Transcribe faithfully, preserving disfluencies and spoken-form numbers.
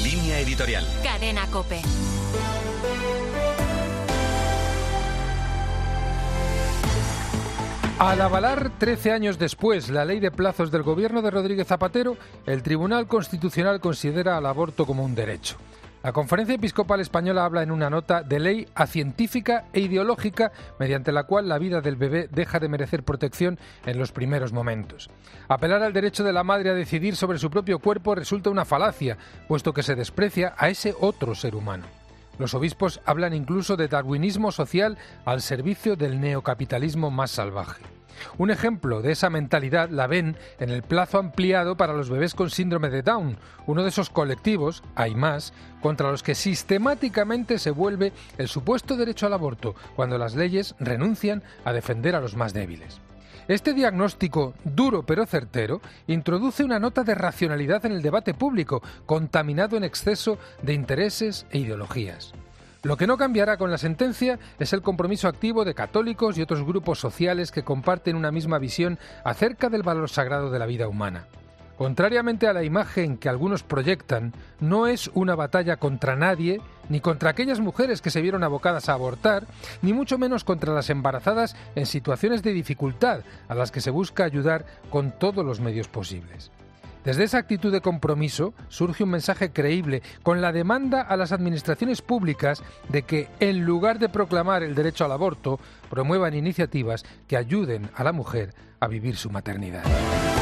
Línea editorial. Cadena COPE. Al avalar trece años después la ley de plazos del gobierno de Rodríguez Zapatero, el Tribunal Constitucional considera al aborto como un derecho. La Conferencia Episcopal Española habla en una nota de ley acientífica e ideológica mediante la cual la vida del bebé deja de merecer protección en los primeros momentos. Apelar al derecho de la madre a decidir sobre su propio cuerpo resulta una falacia, puesto que se desprecia a ese otro ser humano. Los obispos hablan incluso de darwinismo social al servicio del neocapitalismo más salvaje. Un ejemplo de esa mentalidad la ven en el plazo ampliado para los bebés con síndrome de Down, uno de esos colectivos, hay más, contra los que sistemáticamente se vuelve el supuesto derecho al aborto, cuando las leyes renuncian a defender a los más débiles. Este diagnóstico, duro pero certero, introduce una nota de racionalidad en el debate público, contaminado en exceso de intereses e ideologías. Lo que no cambiará con la sentencia es el compromiso activo de católicos y otros grupos sociales que comparten una misma visión acerca del valor sagrado de la vida humana. Contrariamente a la imagen que algunos proyectan, no es una batalla contra nadie, ni contra aquellas mujeres que se vieron abocadas a abortar, ni mucho menos contra las embarazadas en situaciones de dificultad, a las que se busca ayudar con todos los medios posibles. Desde esa actitud de compromiso surge un mensaje creíble con la demanda a las administraciones públicas de que, en lugar de proclamar el derecho al aborto, promuevan iniciativas que ayuden a la mujer a vivir su maternidad.